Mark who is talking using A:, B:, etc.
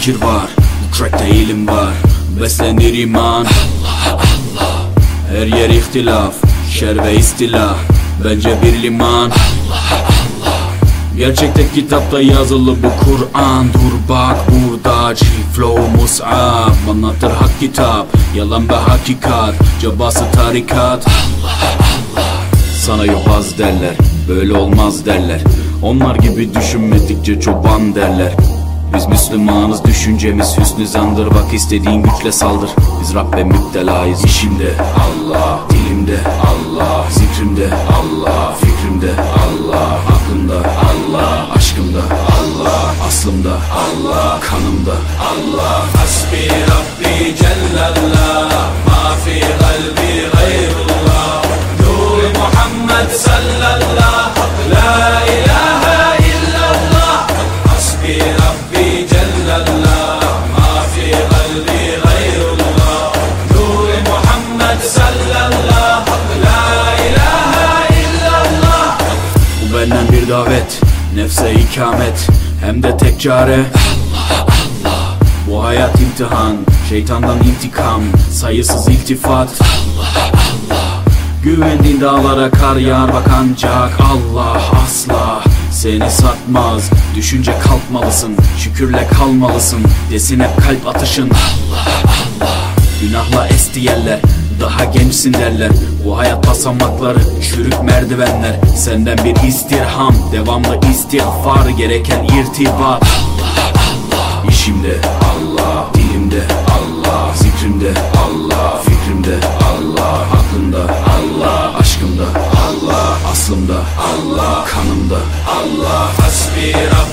A: fikir var, bu trackte ilim var. Beslenir iman, Allah Allah. Her yer ihtilaf, şer ve istilah. Bence bir liman, Allah Allah. Gerçekte kitapta yazılı bu Kur'an. Dur bak burada G-Flow Mus'ab. Anlatır hak kitap, yalan ve hakikat. Cabası tarikat, Allah Allah. Sana yobaz derler, böyle olmaz derler. Onlar gibi düşünmedikçe çoban derler. Biz Müslümanız, düşüncemiz hüsnü zandır. Bak istediğin güçle saldır, biz Rabbe müptelayız. İşimde Allah, dilimde Allah, zikrimde Allah, fikrimde Allah, aklımda Allah, aşkımda Allah, aslımda Allah, kanımda Allah. Hasbi Rabbi Cellallah, ma fi kalbi gayrullah. Nur Muhammed sallallahu, la ilahe illallah. Hasbi Rabbi Cellallah, ma fi kalbi gayrullah. Nur Muhammed sallallahu, la ilahe illallah. Bu benden bir davet, nefse ikamet, hem de tek çare Allah Allah. Bu hayat imtihan, şeytandan intikam, sayısız iltifat Allah Allah. Güvendiğin dağlara kar yağar bak ancak Allah asla seni satmaz. Düşünce kalkmalısın, şükürle kalmalısın. Desin hep kalp atışın Allah Allah. Günahla esti yerler, daha gençsin derler. Bu hayat basamakları, çürük merdivenler. Senden bir istirham, devamlı istiğfar, gereken irtibat Allah Allah. İşimde Allah, dilimde Allah, zikrimde Allah, fikrimde Allah, aklımda Allah, aşkımda Allah, aslımda Allah, kanımda Allah. Hasbi Rabbi